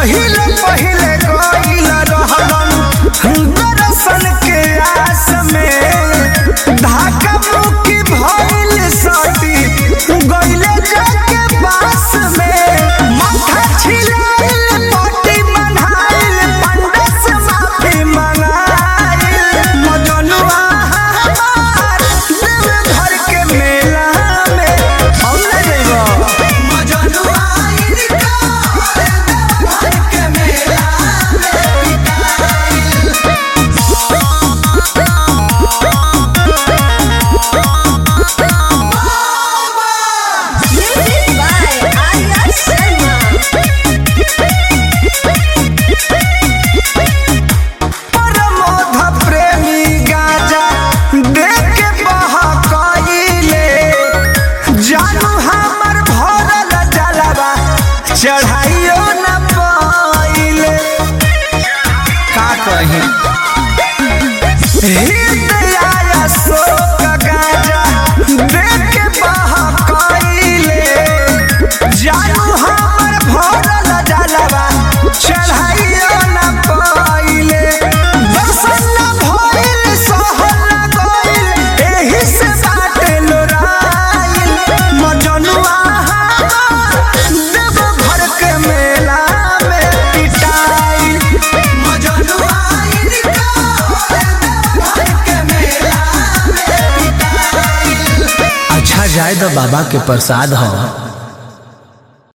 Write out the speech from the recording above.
पहिले पहिले गइल रहलन दर्शन के आस में धाका मुकी भइल सती गइले जाके पास में माथा छिलाइल पट्टी बन्हाइल पंडा से माफी मंगाइल मजनुआ हमार देव घर के मेला में हम न जइबो मजनुआ चढ़ाइयो न पाइले का कहीं हृदय शोक गाजा देख के बहकाइले जानू हमर भरल जलवा चढ़ाइयो न पाइले दर्शन न भइल सहल न गइल एही से बाटे लोराइल मजनुआ जाए तो बाबा के प्रसाद हो।